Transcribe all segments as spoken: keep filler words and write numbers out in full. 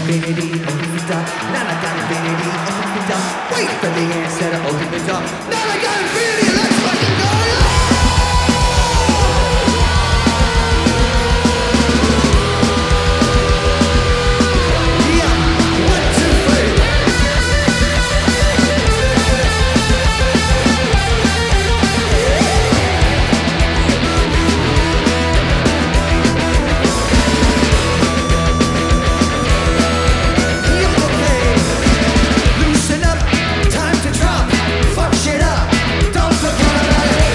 infinity, open the door. Now I got infinity, open the door. Wait for the answer to open the door. Now I got infinity, let's fucking go! Loosen up, time to drop. Fuck shit up, don't forget about it.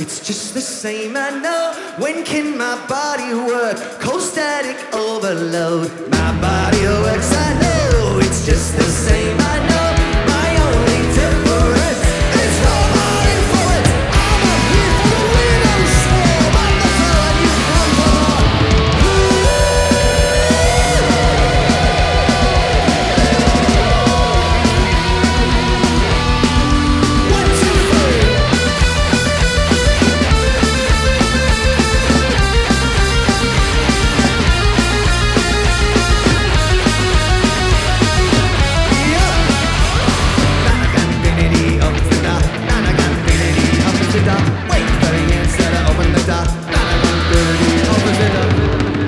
it's just the same, I know. When can my body work? Cold static overload. My body works, I know. It's just the same, I know. My only difference is no more influence. I'm up here for the window swarm. I'm the fella you come for. One, two, three. Wait for the answer to open the door.